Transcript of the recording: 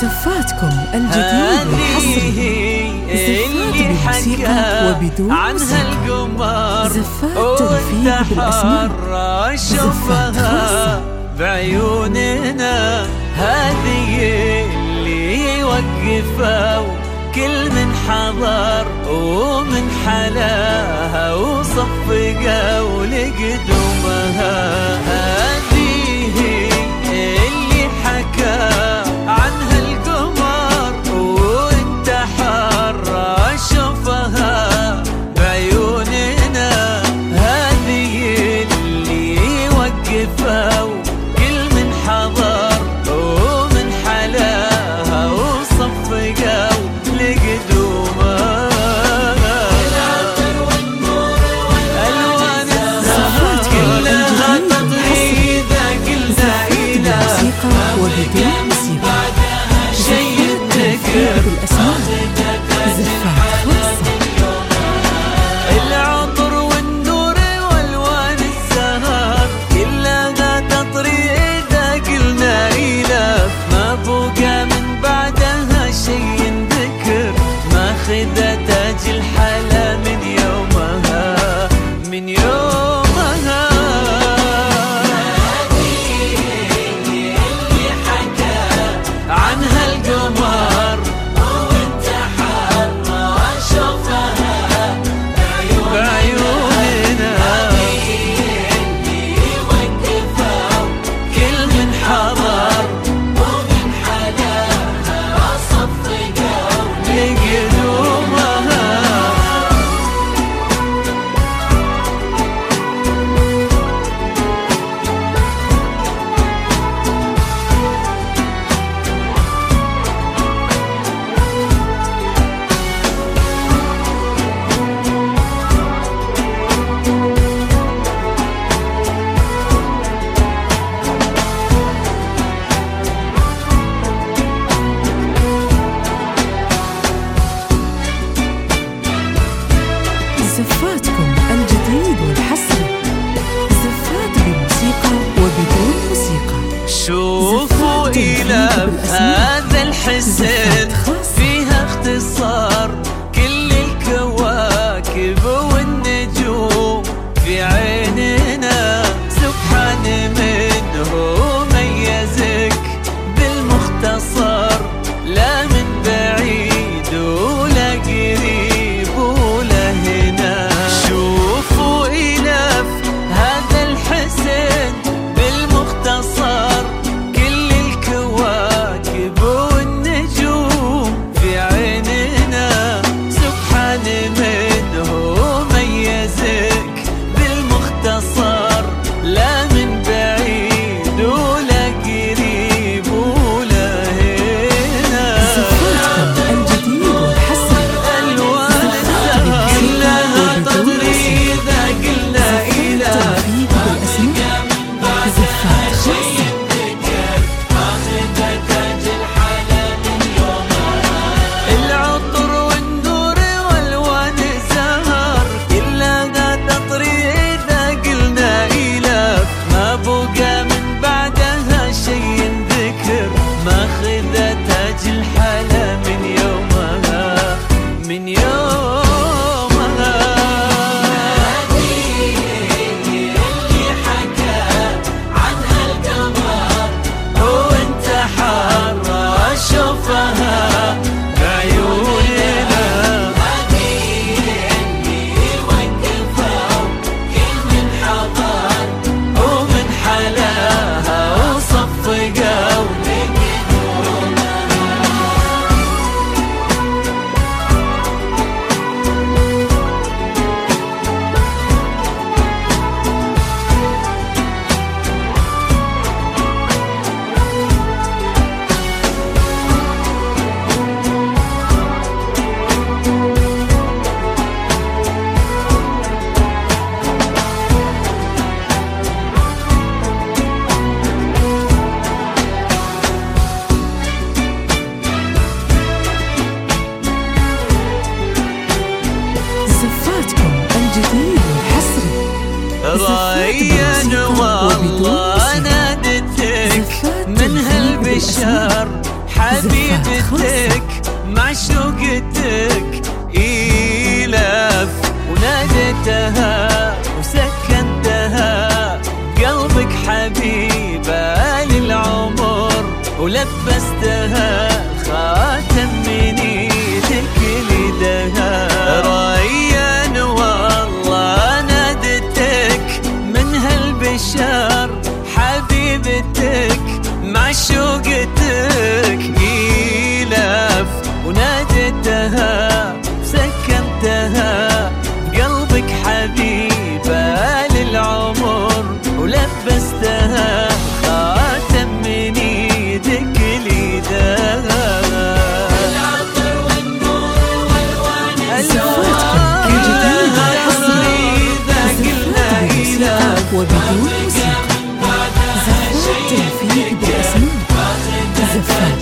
زفاتكم الجديد والحصري. زفات بموسيقى وبدون عنها زفات تنفيذ بالأسماء. زفات خاصة بعيوننا هذه اللي يوقفوا كل من حضر ومن حلاها وصفقوا لقدومها. هذه اللي حكى عنها القمر وانتحر شوفها بعيوننا. هذه اللي يوقفوا كل من حضر ومن حلاها وصفقوا لقدومها. العطر والنور والألوان الزهر كلها تطري ذاك الزعيلة وبدون موسيقى. شيء الذكر بالأسماء. زفات خاصة. العطر والنور والوان الزهر كلها تطري ذاك النايلة. ما بقى من بعدها شيء ذكر ماخذ تاج الحلا من يومها من يومها. اللي حكى عنها القمر وانتحر شوفها بعيوننا. اللي وقفوا كل من حضر ومن حلاها صفقوا لقدومها. زفاتكم الجديد والحصري. زفات بموسيقى وبدون موسيقى. شوفوا إلى هذا الحسن فيها اختصار كل الكواكب والنجوم في عيننا. سبحان منه ميزك بالمختصر لا من بعيد ولا قريب ولا هنا. شوفوا إلى هذا الحسن بالمختصر كل الكواكب والنجوم في عيننا. سبحان منه ميزك بالمختصر لا من بعيد ولا قريب ولا هنا. زفاتكم الجديد والحصري. ألوان الزهر كلها تطري ذاك النايلة. تنفيذ بالأسماء. زفات خاصة. العطر والنور والوان الزهر كلها تطري ذاك النايلة. ما بقى من بعدها شيء ذكر ماخذ تاج الحلا من يومها من يومها. اللي حكى عنها القمر وانتحر شوفها بعيوننا. اللي وقفوا كل من حضر ومن حلاها وصفقوا لقدومها. زفاتكم الجديد والحصري. ريان والله نادتك من هالبشر حبيبتك معشوقتك إيلاف، وناديتها وسكنتها قلبك حبيبة للعمر، ولبستها خاتم من ايدك لدها. ريان والله نادتك من هالبشر حبيبتك معشوقتك إيلاف، وناديتها سكنتها قلبك حبيبة للعمر، ولبستها خاتم من ايدك لدها. العطر والنور والوان زفاتكم الجديد والحصري زفات بموسيقى وبدون موسيقى، زفات توفيق بالأسماء، زفات